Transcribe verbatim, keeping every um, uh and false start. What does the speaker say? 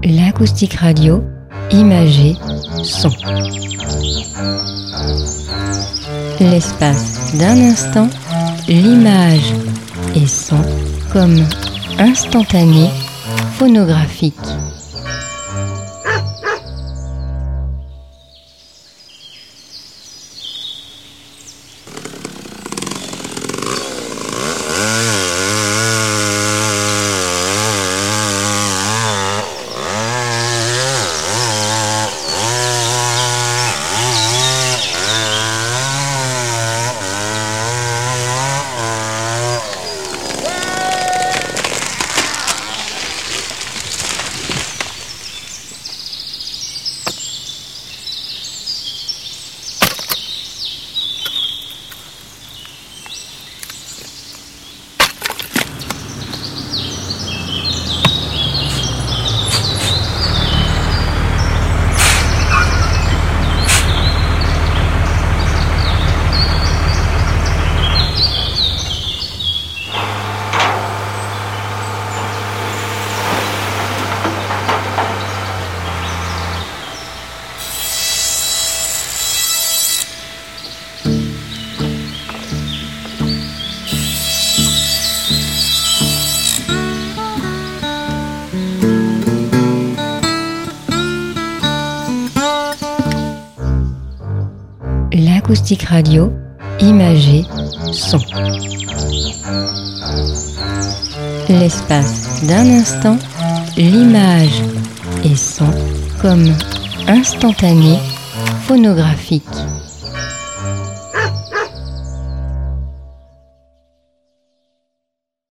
L'acoustique radio, imagé, son. L'espace d'un instant, l'image et son comme instantané phonographique. L'acoustique radio, imagé, son. L'espace d'un instant, l'image et son comme instantané phonographique.